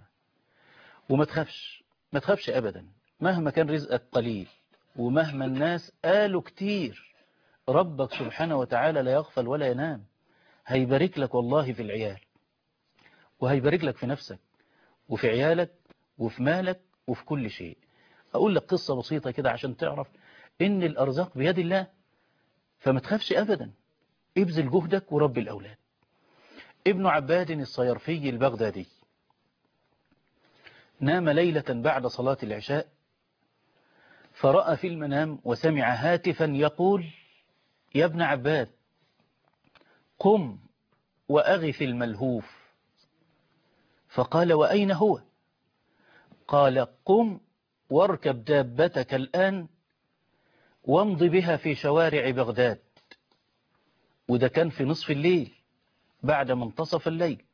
وما تخافش ما تخافش أبدا مهما كان رزقك قليل ومهما الناس قالوا كتير، ربك سبحانه وتعالى لا يغفل ولا ينام. هيبارك لك والله في العيال، وهيبارك لك في نفسك وفي عيالك وفي مالك وفي كل شيء. أقول لك قصة بسيطة كده عشان تعرف إن الأرزاق بيد الله، فما تخافش أبدا، ابذل جهدك ورب الأولاد. ابن عباد الصيرفي البغدادي نام ليلة بعد صلاة العشاء، فرأى في المنام وسمع هاتفا يقول: يا ابن عباد قم وأغث الملهوف. فقال: وأين هو؟ قال: قم واركب دابتك الآن وامض بها في شوارع بغداد. وده كان في نصف الليل بعد منتصف الليل.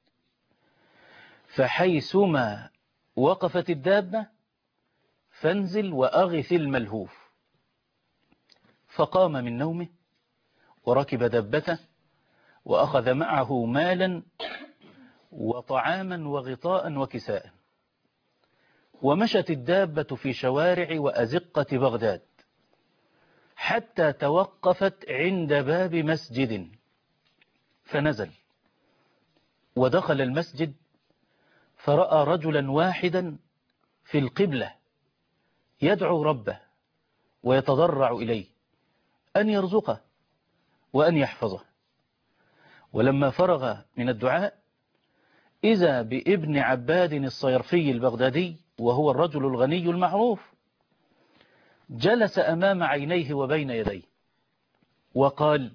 فحيثما وقفت الدابة فانزل وأغث الملهوف. فقام من نومه وركب دابته وأخذ معه مالا وطعاما وغطاء وكساء، ومشت الدابة في شوارع وأزقة بغداد حتى توقفت عند باب مسجد، فنزل ودخل المسجد فرأى رجلا واحدا في القبلة يدعو ربه ويتضرع إليه أن يرزقه وأن يحفظه. ولما فرغ من الدعاء إذا بابن عباد الصيرفي البغدادي، وهو الرجل الغني المعروف، جلس أمام عينيه وبين يديه وقال: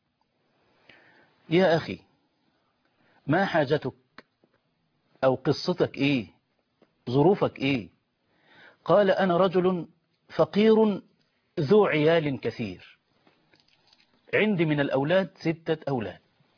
يا أخي ما حاجتك أو قصتك إيه، ظروفك إيه؟ قال: أنا رجل فقير ذو عيال كثير، عندي من الأولاد ستة أولاد،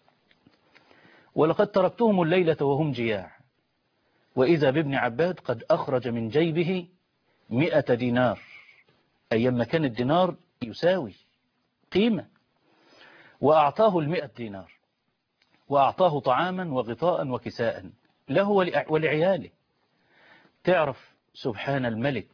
ولقد تركتهم الليلة وهم جياع، وإذا بابن عباد قد أخرج من جيبه مئة دينار، أيام ما كان الدينار يساوي قيمة، وأعطاه المئة دينار وأعطاه طعاما وغطاء وكساء له ولعياله. تعرف سبحان الملك.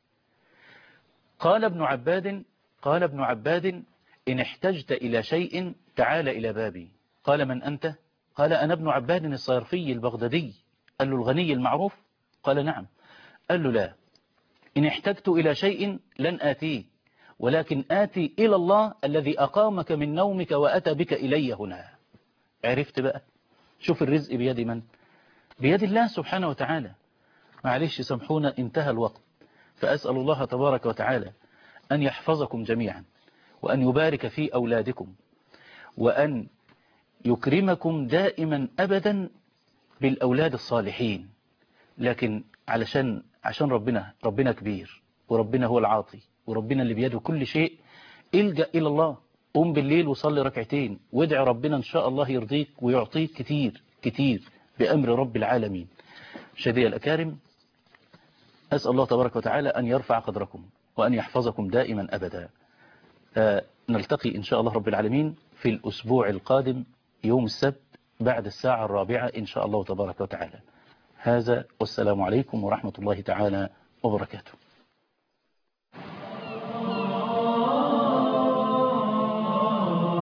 قال ابن عباد قال ابن عباد إن احتجت إلى شيء تعال إلى بابي. قال: من أنت؟ قال: أنا ابن عباد الصيرفي البغدادي. قال له: الغني المعروف؟ قال: نعم. قال له: لا، إن احتجت إلى شيء لن آتيه، ولكن آتي إلى الله الذي أقامك من نومك وأتى بك إلي هنا. عرفت بقى؟ شوف الرزق بيد من؟ بيد الله سبحانه وتعالى. معلش سامحونا انتهى الوقت، فأسأل الله تبارك وتعالى أن يحفظكم جميعا، وأن يبارك في أولادكم، وأن يكرمكم دائما أبدا بالأولاد الصالحين. لكن علشان عشان ربنا ربنا كبير، وربنا هو العاطي، وربنا اللي بيده كل شيء، الجأ إلى الله. قوم بالليل وصلي ركعتين وادعي ربنا إن شاء الله يرضيك ويعطيك كتير كتير بأمر رب العالمين. مشاهدي الأكارم، أسأل الله تبارك وتعالى أن يرفع قدركم وأن يحفظكم دائما أبدا. آه نلتقي إن شاء الله رب العالمين في الأسبوع القادم يوم السبت بعد الساعة الرابعة إن شاء الله تبارك وتعالى. هذا والسلام عليكم ورحمة الله تعالى وبركاته.